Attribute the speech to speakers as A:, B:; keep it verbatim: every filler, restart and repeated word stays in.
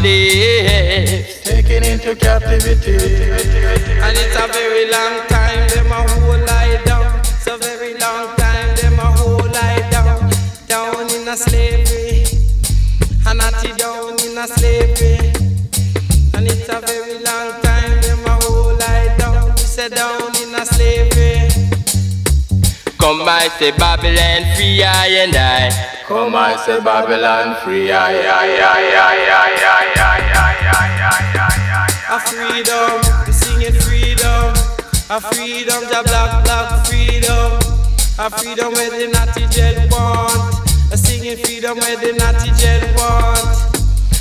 A: slaves,
B: taken into captivity.
A: and it's a very long time them a hold lie down. It's a very long time them a hold lie down, down in a slavery, and not it down in a slavery. And it's a very long time them a hold lie down. We say down in a slavery. Come I say Babylon free I and I.
B: Come I say Babylon free, aye, aye, aye, aye, aye, aye, aye, aye, aye, aye, aye.
A: A freedom, we singing freedom. A freedom, the black, black freedom. A freedom where the natty jet want. A singing freedom where the natty jet want.